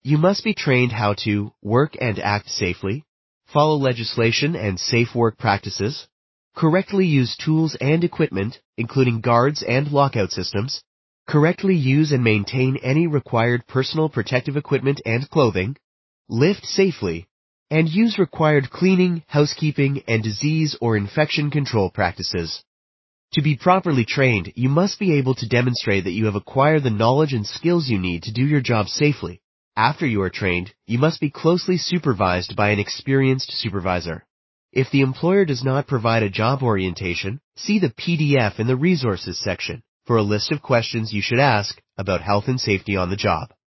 You must be trained how to work and act safely, follow legislation and safe work practices, correctly use tools and equipment, including guards and lockout systems, correctly use and maintain any required personal protective equipment and clothing, lift safely, and use required cleaning, housekeeping, and disease or infection control practices. To be properly trained, you must be able to demonstrate that you have acquired the knowledge and skills you need to do your job safely. After you are trained, you must be closely supervised by an experienced supervisor. If the employer does not provide a job orientation, see the PDF in the Resources section for a list of questions you should ask about health and safety on the job.